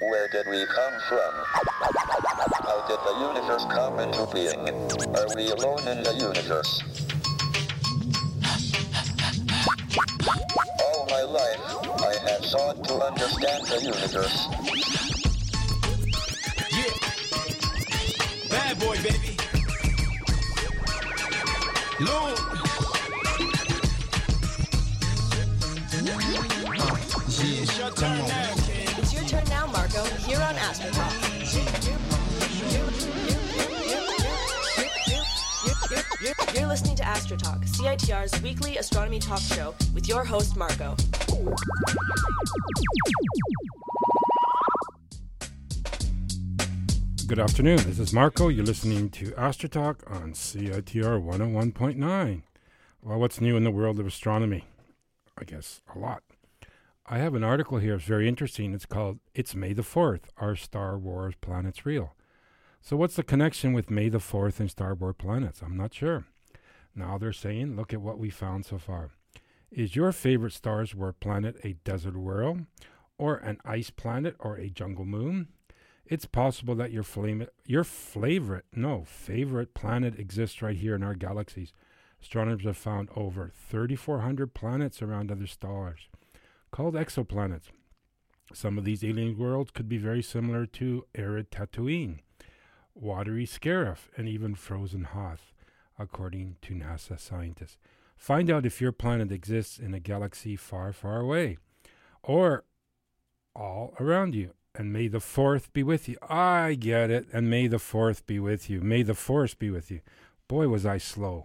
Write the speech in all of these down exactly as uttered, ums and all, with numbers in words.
Where did we come from? How did the universe come into being? Are we alone in the universe? All my life, I have sought to understand the universe. Yeah. Bad boy, baby. Lord. Yeah, it's your turn now, kid. It's your turn now, Marco, here on Astro Talk. You're listening to Astro Talk, C I T R's weekly astronomy talk show with your host, Marco. Good afternoon, this is Marco. You're listening to Astro Talk on C I T R one oh one point nine. Well, what's new in the world of astronomy? I guess a lot. I have an article here. It's very interesting. It's called It's May the fourth, Are Star Wars Planets Real? So what's the connection with May the fourth and Star Wars planets? I'm not sure. Now they're saying, look at what we found so far. Is your favorite Star Wars planet a desert world, or an ice planet, or a jungle moon? It's possible that your flame, your favorite, no, favorite planet exists right here in our galaxies. Astronomers have found over thirty-four hundred planets around other stars, called exoplanets. Some of these alien worlds could be very similar to arid Tatooine, watery Scarif, and even frozen Hoth, according to NASA scientists. Find out if your planet exists in a galaxy far, far away, or all around you. And may the fourth be with you. I get it. And may the fourth be with you. May the force be with you. Boy, was I slow.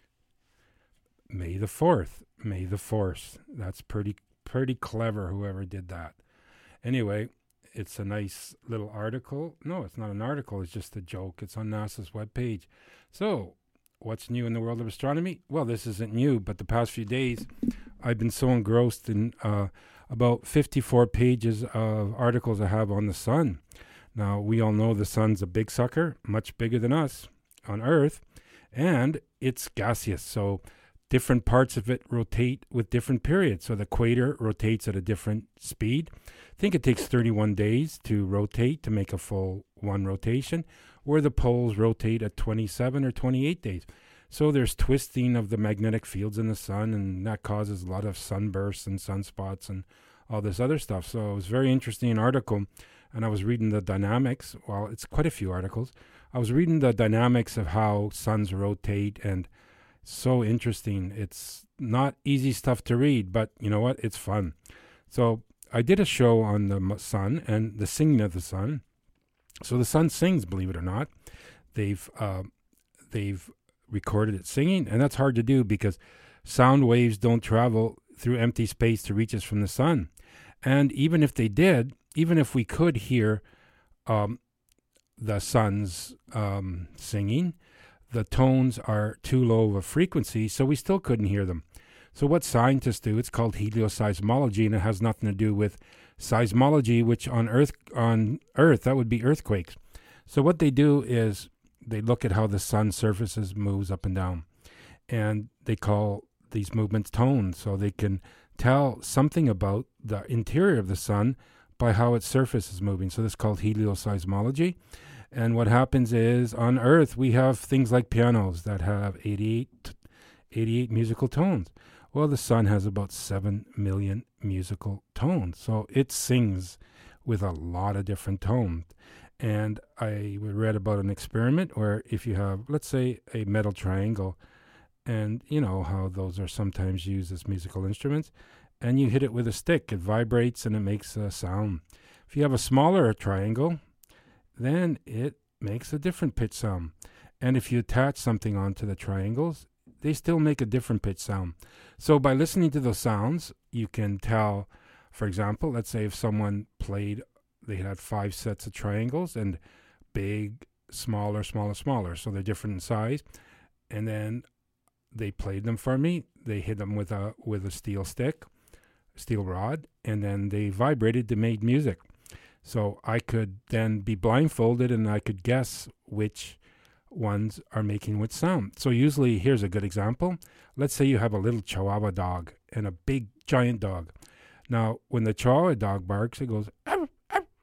May the fourth. May the force. That's pretty pretty clever, whoever did that. Anyway, it's a nice little article. No, it's not an article. It's just a joke. It's on NASA's webpage. So, what's new in the world of astronomy? Well, this isn't new, but the past few days, I've been so engrossed in uh, about fifty-four pages of articles I have on the sun. Now, we all know the sun's a big sucker, much bigger than us on Earth, and it's gaseous. So, different parts of it rotate with different periods. So the equator rotates at a different speed. I think it takes thirty-one days to rotate to make a full one rotation, where the poles rotate at twenty-seven or twenty-eight days. So there's twisting of the magnetic fields in the sun, and that causes a lot of sunbursts and sunspots and all this other stuff. So it was a very interesting article, and I was reading the dynamics. Well, it's quite a few articles. I was reading the dynamics of how suns rotate, and so interesting. It's not easy stuff to read, but you know what? It's fun. So I did a show on the sun and the singing of the sun. So the sun sings, believe it or not. They've uh, they've recorded it singing, and that's hard to do because sound waves don't travel through empty space to reach us from the sun. And even if they did, even if we could hear um, the sun's um, singing, the tones are too low of a frequency, so we still couldn't hear them. So what scientists do, it's called helioseismology, and it has nothing to do with seismology, which on Earth, on Earth, that would be earthquakes. So what they do is they look at how the sun surfaces moves up and down, and they call these movements tones, so they can tell something about the interior of the sun by how its surface is moving. So this is called helioseismology. And what happens is, on Earth, we have things like pianos that have eighty-eight, eighty-eight musical tones. Well, the sun has about seven million musical tones. So it sings with a lot of different tones. And I read about an experiment where if you have, let's say, a metal triangle, and you know how those are sometimes used as musical instruments, and you hit it with a stick, it vibrates and it makes a sound. If you have a smaller triangle, then it makes a different pitch sound. And if you attach something onto the triangles, they still make a different pitch sound. So by listening to those sounds, you can tell, for example, let's say if someone played, they had five sets of triangles, and big, smaller, smaller, smaller, so they're different in size. And then they played them for me. They hit them with a with a steel stick, steel rod, and then they vibrated, they made music. So I could then be blindfolded and I could guess which ones are making which sound. So usually, here's a good example. Let's say you have a little Chihuahua dog and a big giant dog. Now, when the Chihuahua dog barks, it goes, arr, arr, arr,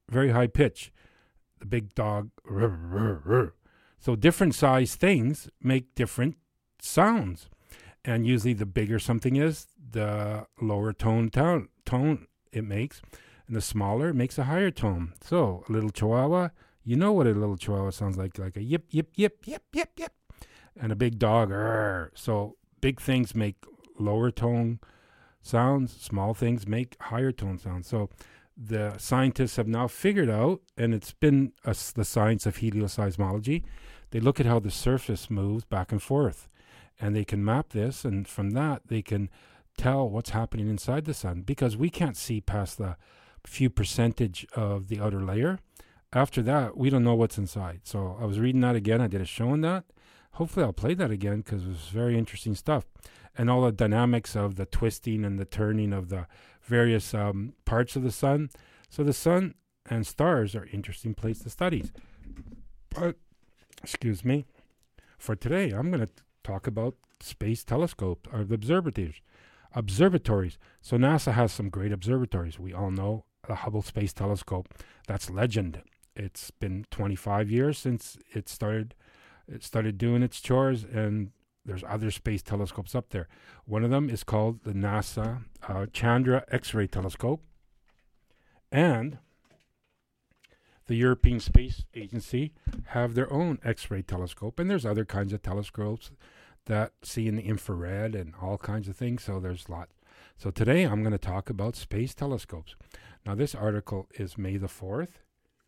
very high pitch. The big dog. Rrr, rrr, rrr. So different size things make different sounds. And usually the bigger something is, the lower tone tone, tone it makes. And the smaller, it makes a higher tone. So a little chihuahua, you know what a little chihuahua sounds like, like a yip, yip, yip, yip, yip, yip. And a big dog, rrr. So big things make lower tone sounds, small things make higher tone sounds. So the scientists have now figured out, and it's been a, the science of helioseismology, they look at how the surface moves back and forth, and they can map this, and from that they can tell what's happening inside the sun, because we can't see past the few percentage of the outer layer. After that, we don't know what's inside. So I was reading that again. I did a show on that. Hopefully I'll play that again, because it was very interesting stuff. And all the dynamics of the twisting and the turning of the various um, parts of the sun. So the sun and stars are interesting place to study. But, excuse me, for today, I'm going to talk about space telescopes, or the observatories. Observatories. So NASA has some great observatories. We all know the Hubble Space Telescope. That's legend. It's been twenty-five years since it started. It started doing its chores, and there's other space telescopes up there. One of them is called the NASA uh, Chandra X-ray Telescope. And the European Space Agency have their own X-ray telescope. And there's other kinds of telescopes that see in the infrared and all kinds of things. So there's a lot. So today I'm going to talk about space telescopes. Now this article is May the fourth.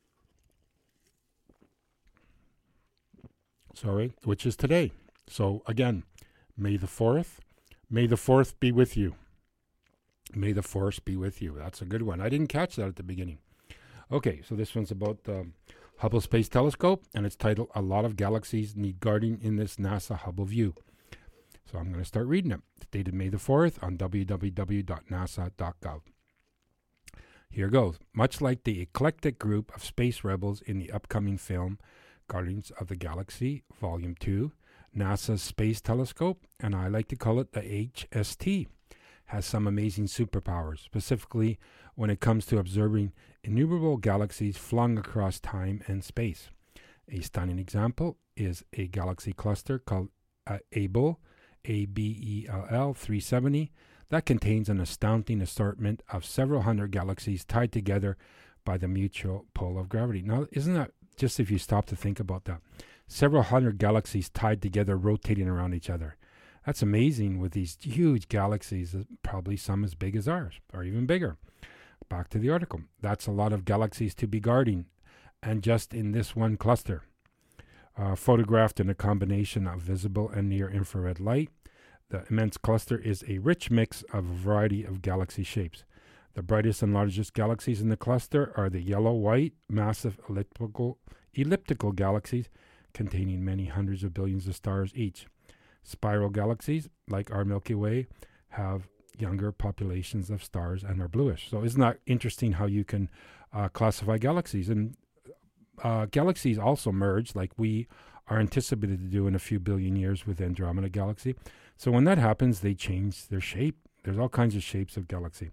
Sorry, which is today. So again, May the fourth. May the fourth be with you. May the force be with you. That's a good one. I didn't catch that at the beginning. Okay, so this one's about the Hubble Space Telescope, and it's titled, A Lot of Galaxies Need Guarding in This NASA Hubble View. So I'm going to start reading it. It's dated May the fourth on w w w dot nasa dot gov. Here goes. Much like the eclectic group of space rebels in the upcoming film Guardians of the Galaxy Volume two, NASA's Space Telescope, and I like to call it the H S T, has some amazing superpowers, specifically when it comes to observing innumerable galaxies flung across time and space. A stunning example is a galaxy cluster called uh, Abell, A B E L L three seventy, that contains an astounding assortment of several hundred galaxies tied together by the mutual pull of gravity. Now, isn't that just, if you stop to think about that, several hundred galaxies tied together, rotating around each other. That's amazing, with these huge galaxies, probably some as big as ours, or even bigger. Back to the article. That's a lot of galaxies to be guarding, and just in this one cluster. Uh, photographed in a combination of visible and near-infrared light, the immense cluster is a rich mix of a variety of galaxy shapes. The brightest and largest galaxies in the cluster are the yellow-white, massive elliptical, elliptical galaxies containing many hundreds of billions of stars each. Spiral galaxies, like our Milky Way, have younger populations of stars and are bluish. So isn't that interesting how you can uh, classify galaxies? And uh, galaxies also merge, like we are anticipated to do in a few billion years with Andromeda Galaxy. So when that happens, they change their shape. There's all kinds of shapes of galaxy.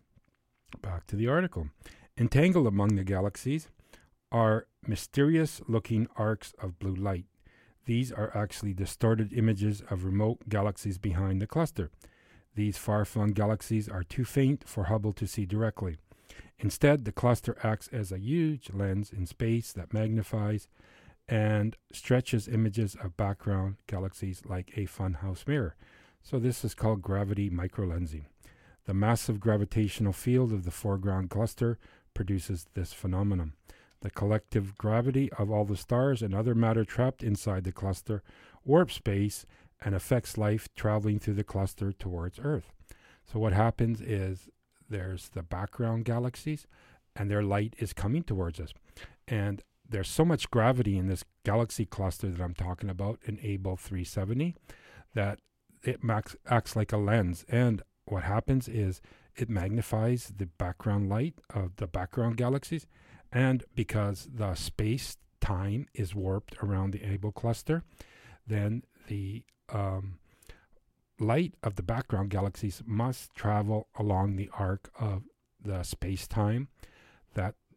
Back to the article. Entangled among the galaxies are mysterious-looking arcs of blue light. These are actually distorted images of remote galaxies behind the cluster. These far-flung galaxies are too faint for Hubble to see directly. Instead, the cluster acts as a huge lens in space that magnifies and stretches images of background galaxies like a funhouse mirror. So this is called gravity microlensing. The massive gravitational field of the foreground cluster produces this phenomenon. The collective gravity of all the stars and other matter trapped inside the cluster warps space and affects life traveling through the cluster towards Earth. So what happens is there's the background galaxies, and their light is coming towards us. And there's so much gravity in this galaxy cluster that I'm talking about in Abell three seventy that it max, acts like a lens. And what happens is it magnifies the background light of the background galaxies. And because the space-time is warped around the Abell cluster, then the um, light of the background galaxies must travel along the arc of the space-time that this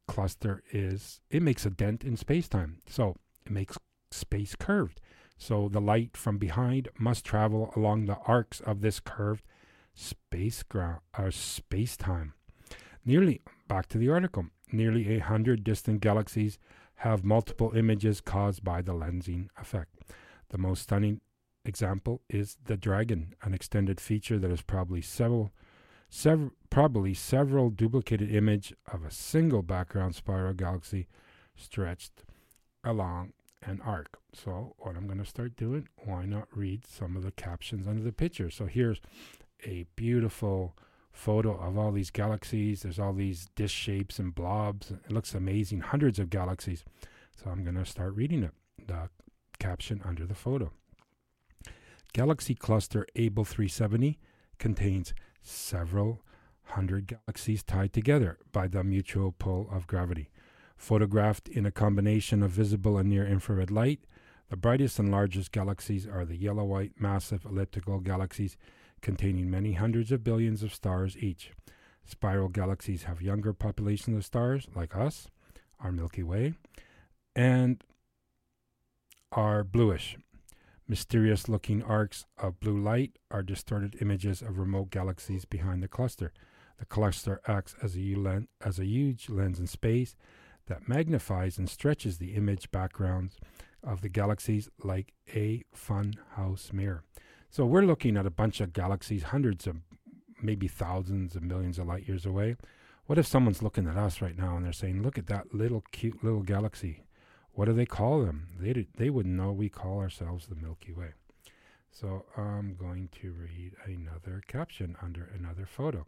cluster is, it makes a dent in space-time. So it makes space curved. So the light from behind must travel along the arcs of this curved space ground, or space-time. Nearly, back to the article, nearly a hundred distant galaxies have multiple images caused by the lensing effect. The most stunning example is the Dragon, an extended feature that is probably several, several, probably several duplicated image of a single background spiral galaxy stretched along an arc. So what I'm going to start doing, why not read some of the captions under the picture? So here's a beautiful photo of all these galaxies. There's all these dish shapes and blobs. It looks amazing. Hundreds of galaxies. So I'm going to start reading it. The caption under the photo. Galaxy cluster Able three seventy contains several hundred galaxies tied together by the mutual pull of gravity. Photographed in a combination of visible and near-infrared light, the brightest and largest galaxies are the yellow-white massive elliptical galaxies containing many hundreds of billions of stars each. Spiral galaxies have younger populations of stars, like us, our Milky Way, and are bluish. Mysterious-looking arcs of blue light are distorted images of remote galaxies behind the cluster. The cluster acts as a, u- as a huge lens in space that magnifies and stretches the image backgrounds of the galaxies like a fun house mirror. So we're looking at a bunch of galaxies, hundreds of, maybe thousands of millions of light years away. What if someone's looking at us right now and they're saying, look at that little cute little galaxy? What do they call them? They did, they wouldn't know we call ourselves the Milky Way. So I'm going to read another caption under another photo.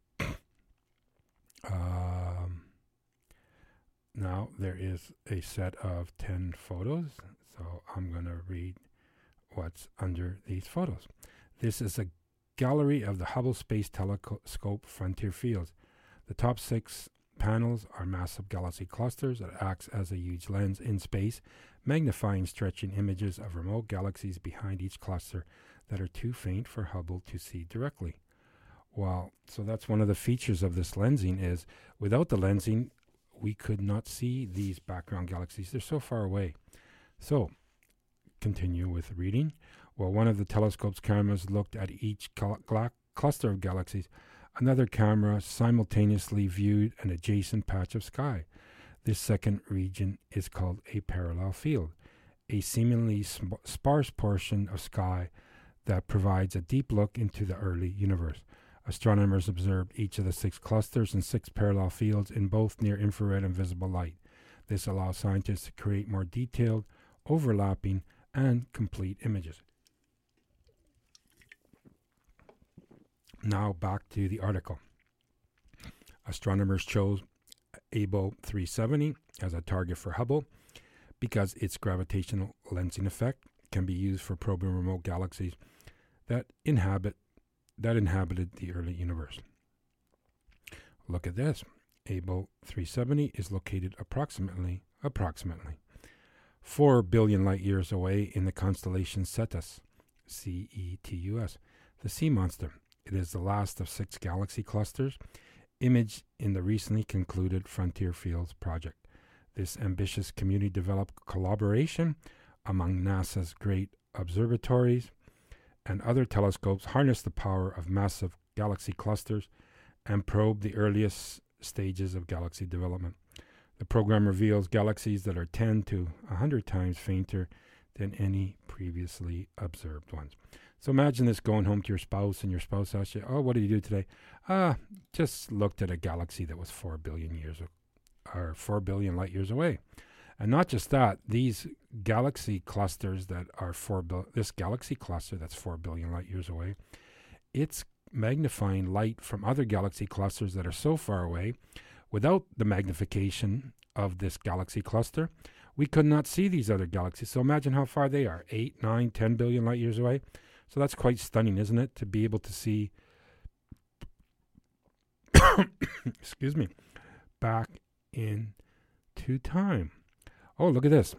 um, now there is a set of ten photos, so I'm going to read what's under these photos. This is a gallery of the Hubble Space Telescope frontier fields. The top six panels are massive galaxy clusters that acts as a huge lens in space, magnifying stretching images of remote galaxies behind each cluster that are too faint for Hubble to see directly. Well, so that's one of the features of this lensing is without the lensing, we could not see these background galaxies. They're so far away. So, continue with reading. Well, one of the telescope's cameras looked at each cl- gla- cluster of galaxies. Another camera simultaneously viewed an adjacent patch of sky. This second region is called a parallel field, a seemingly sp- sparse portion of sky that provides a deep look into the early universe. Astronomers observed each of the six clusters and six parallel fields in both near-infrared and visible light. This allows scientists to create more detailed, overlapping, and complete images. Now back to the article. Astronomers chose Able three seventy as a target for Hubble because its gravitational lensing effect can be used for probing remote galaxies that inhabit that inhabited the early universe. Look at this. Able three seventy is located approximately approximately four billion light years away in the constellation Cetus, C E T U S, the sea monster. It is the last of six galaxy clusters imaged in the recently concluded Frontier Fields project. This ambitious community-developed collaboration among NASA's great observatories and other telescopes harness the power of massive galaxy clusters and probe the earliest stages of galaxy development. The program reveals galaxies that are ten to one hundred times fainter than any previously observed ones. So imagine this going home to your spouse, and your spouse asks you, oh, what did you do today? Ah, just looked at a galaxy that was four billion years, or four billion light years away. And not just that, these galaxy clusters that are four bil- this galaxy cluster that's four billion light years away, it's magnifying light from other galaxy clusters that are so far away. Without the magnification of this galaxy cluster, we could not see these other galaxies. So imagine how far they are, eight, nine, ten billion light years away. So that's quite stunning, isn't it? To be able to see, excuse me, back into time. Oh, look at this.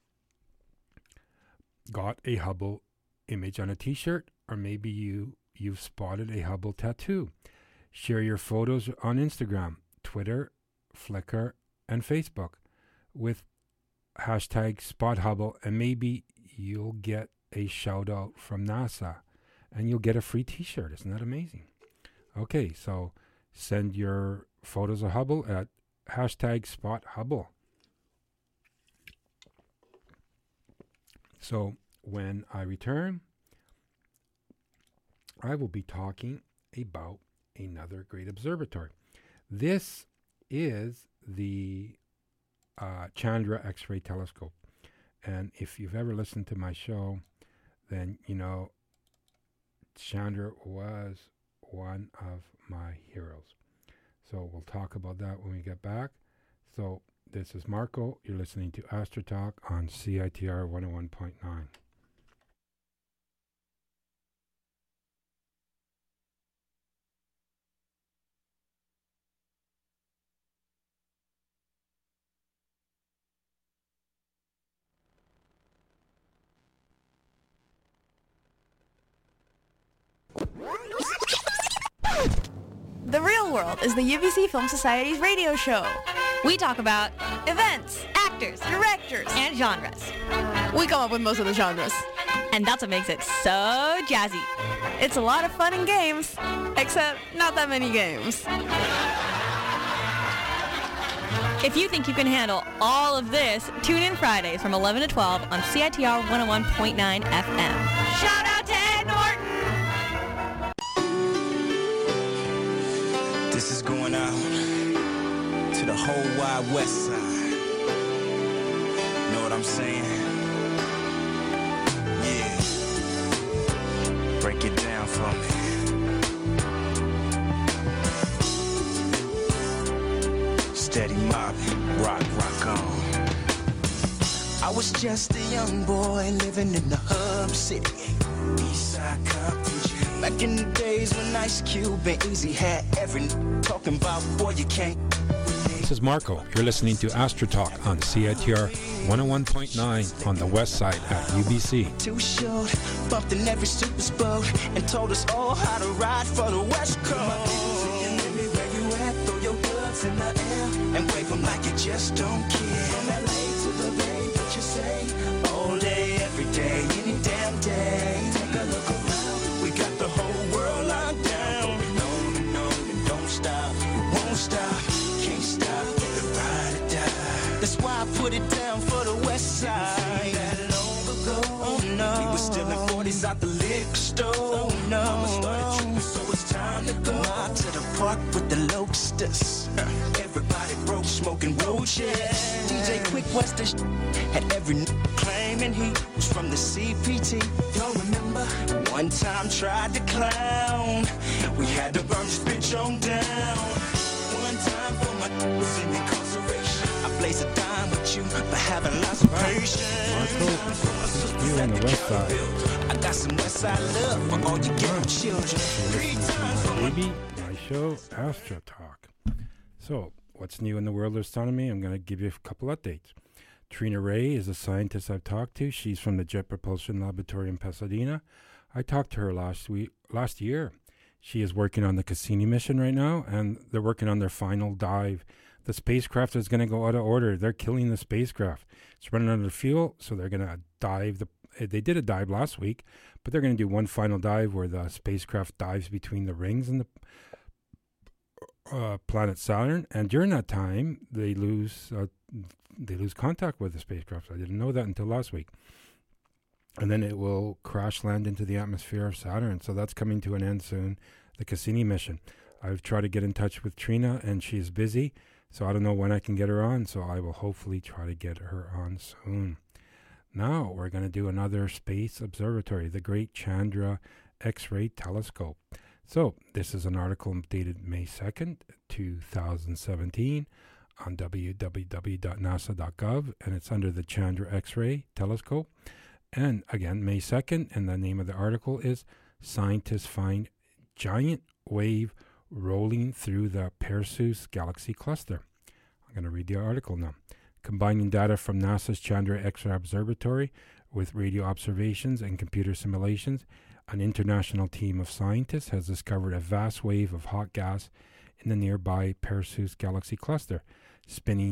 Got a Hubble image on a t-shirt, or maybe you, you've spotted a Hubble tattoo. Share your photos on Instagram, Twitter, Flickr, and Facebook with hashtag Spot Hubble, and maybe you'll get a shout out from NASA and you'll get a free t-shirt. Isn't that amazing? Okay, so send your photos of Hubble at hashtag Spot Hubble. So when I return, I will be talking about another great observatory. This is the uh, Chandra X-ray telescope. And if you've ever listened to my show, then you know Chandra was one of my heroes. So we'll talk about that when we get back. So this is Marco. You're listening to Astro Talk on C I T R one oh one point nine. The Real World is the U B C Film Society's radio show. We talk about events, actors, directors, and genres. We come up with most of the genres. And that's what makes it so jazzy. It's a lot of fun and games, except not that many games. If you think you can handle all of this, tune in Fridays from eleven to twelve on C I T R one oh one point nine F M. Shout out to Ed Norton! This is going out to the whole wide west side. Know what I'm saying? Yeah. Break it down for me. Steady mobbing, rock, rock on. I was just a young boy living in the hub city. Eastside Compton. Back in the days when Ice Cube and Easy had every talking about, boy, you can't. This is Marco. You're listening to Astro Talk on C I T R one oh one point nine on the west side at U B C. Too short, bumped in every super boat and told us all how to ride for the West Coast. Where you at, throw your gloves in the air and wave them like you just don't care. From L A to the Bay, what you say? All day, every day, any damn day. Take a look around. We got the whole world locked down. No, no, no, don't stop. We won't stop. Can't stop. The ride or die. That's why I put it down for the West Side. That long ago, oh no, we were stealing forties out the liquor store. Oh no, Mama started tripping, so it's time to go out to the park with the locusts. Everybody broke, smoking roaches. D J Quick Western had every n- claiming he was from the C P T. Y'all remember? One time tried to clown. We had to burn this bitch on down. One time for my was in incarceration. I blaze a dime with you for having lots of patience. Marco, you on the west side. I got some west side love for all you ghetto children. Three times for my Baby, my show, Astro Talk. So, what's new in the world of astronomy? I'm going to give you a couple updates. Trina Ray is a scientist I've talked to. She's from the Jet Propulsion Laboratory in Pasadena. I talked to her last week, last year. She is working on the Cassini mission right now, and they're working on their final dive. The spacecraft is going to go out of order. They're killing the spacecraft. It's running out of fuel, so they're going to dive. The They did a dive last week, but they're going to do one final dive where the spacecraft dives between the rings and the uh, planet Saturn. And during that time, they lose uh, they lose contact with the spacecraft. I didn't know that until last week. And then it will crash land into the atmosphere of Saturn. So that's coming to an end soon, the Cassini mission. I've tried to get in touch with Trina, and she's busy, so I don't know when I can get her on. So I will hopefully try to get her on soon. Now we're going to do another space observatory, the Great Chandra X-ray Telescope. So this is an article dated May second, two thousand seventeen on w w w dot nasa dot gov, and it's under the Chandra X-ray Telescope. And again, May second, and the name of the article is Scientists Find Giant Wave Rolling Through the Perseus Galaxy Cluster. I'm going to read the article now. Combining data from NASA's Chandra X-ray Observatory with radio observations and computer simulations, an international team of scientists has discovered a vast wave of hot gas in the nearby Perseus Galaxy Cluster, spinning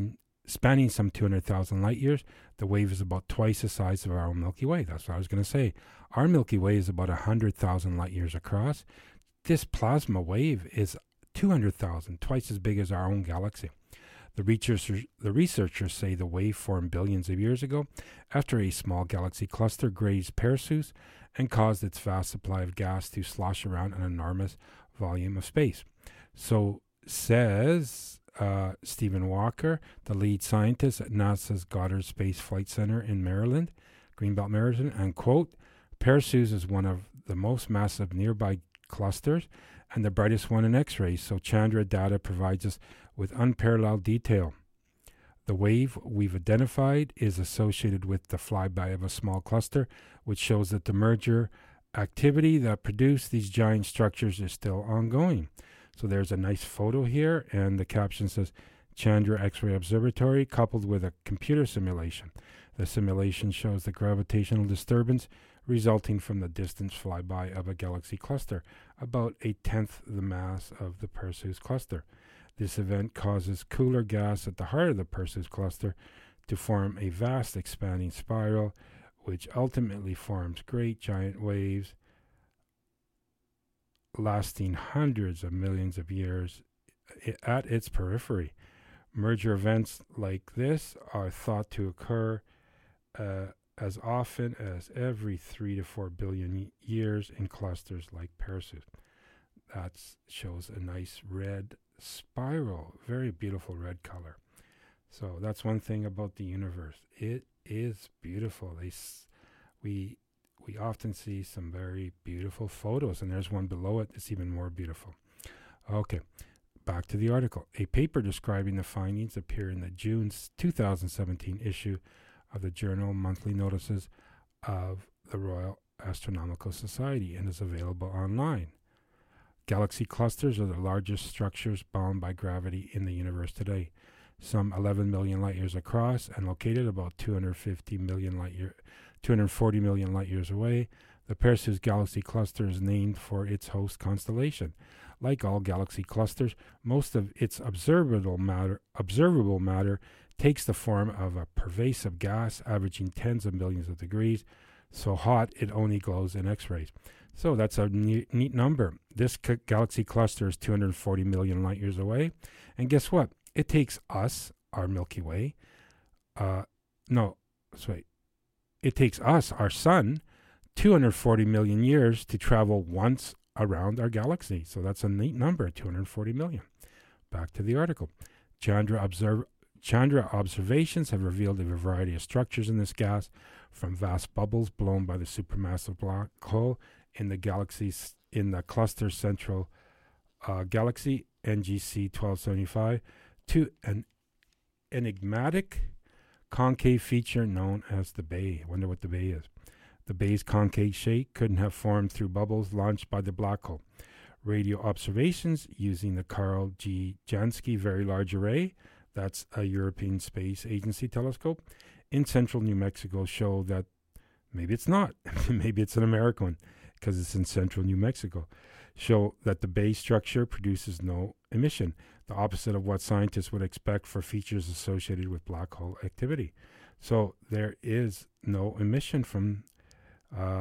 spanning some two hundred thousand light years. The wave is about twice the size of our own Milky Way. That's what I was going to say. Our Milky Way is about one hundred thousand light years across. This plasma wave is two hundred thousand, twice as big as our own galaxy. The researchers, the researchers say the wave formed billions of years ago after a small galaxy cluster grazed Perseus and caused its vast supply of gas to slosh around an enormous volume of space. So says uh, Stephen Walker, the lead scientist at NASA's Goddard Space Flight Center in Maryland, Greenbelt, Maryland, and quote, Perseus is one of the most massive nearby clusters and the brightest one in X-rays, so Chandra data provides us with unparalleled detail. The wave we've identified is associated with the flyby of a small cluster, which shows that the merger activity that produced these giant structures is still ongoing. So there's a nice photo here, and the caption says, Chandra X-ray Observatory coupled with a computer simulation. The simulation shows the gravitational disturbance resulting from the distant flyby of a galaxy cluster, about a tenth the mass of the Perseus cluster. This event causes cooler gas at the heart of the Perseus cluster to form a vast expanding spiral, which ultimately forms great giant waves lasting hundreds of millions of years at its periphery. Merger events like this are thought to occur uh, as often as every three to four billion y- years in clusters like Perseus. That shows a nice red spiral, very beautiful red color. So that's one thing about the universe. It is beautiful. They, s- we we often see some very beautiful photos, and there's one below it that's even more beautiful. Okay, back to the article. A paper describing the findings appeared in the June two thousand seventeen issue of the journal Monthly Notices of the Royal Astronomical Society and is available online. Galaxy clusters are the largest structures bound by gravity in the universe today, some eleven million light years across and located about two hundred fifty million light year, two hundred forty million light years away. The Perseus Galaxy Cluster is named for its host constellation. Like all galaxy clusters, most of its observable matter, observable matter takes the form of a pervasive gas averaging tens of millions of degrees, so hot it only glows in X-rays. So that's a neat, neat number. This c- galaxy cluster is two hundred forty million light years away. And guess what? It takes us, our Milky Way, uh, no, wait. It takes us, our sun, two hundred forty million years to travel once around our galaxy. So that's a neat number, two hundred forty million. Back to the article. Chandra, observe, Chandra observations have revealed a variety of structures in this gas, from vast bubbles blown by the supermassive black hole in the galaxy's in the cluster's central uh, galaxy, N G C twelve seventy-five, to an enigmatic concave feature known as the Bay. I wonder what the Bay is. The Bay's concave shape couldn't have formed through bubbles launched by the black hole. Radio observations using the Carl G. Jansky Very Large Array, that's a European Space Agency telescope, in central New Mexico show that maybe it's not, maybe it's an American one, because it's in central New Mexico, show that the Bay structure produces no emission, the opposite of what scientists would expect for features associated with black hole activity. So there is no emission from, uh,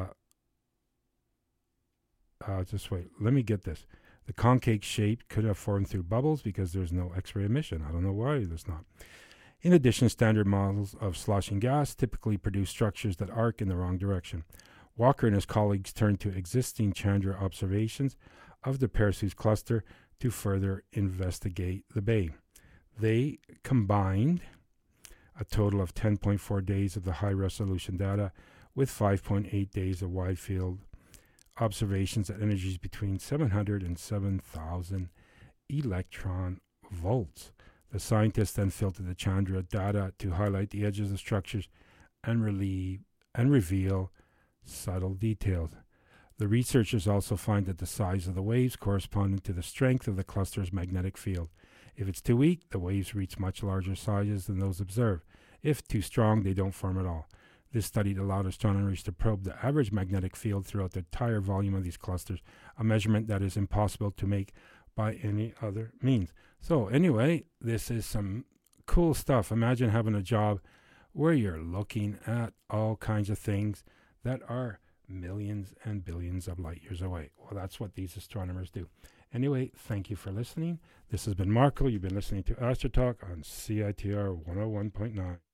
uh, just wait, let me get this. The concave shape could have formed through bubbles because there's no X-ray emission. I don't know why there's not. In addition, standard models of sloshing gas typically produce structures that arc in the wrong direction. Walker and his colleagues turned to existing Chandra observations of the Perseus cluster to further investigate the Bay. They combined a total of ten point four days of the high-resolution data with five point eight days of wide-field observations at energies between seven hundred and seven thousand electron volts. The scientists then filtered the Chandra data to highlight the edges of structures and relieve and reveal subtle details. The researchers also find that the size of the waves corresponding to the strength of the cluster's magnetic field. If it's too weak, the waves reach much larger sizes than those observed. If too strong, they don't form at all. This study allowed astronomers to probe the average magnetic field throughout the entire volume of these clusters, a measurement that is impossible to make by any other means. So anyway, this is some cool stuff. Imagine having a job where you're looking at all kinds of things that are millions and billions of light years away. Well, that's what these astronomers do. Anyway, thank you for listening. This has been Marco. You've been listening to Astro Talk on C I T R one oh one point nine.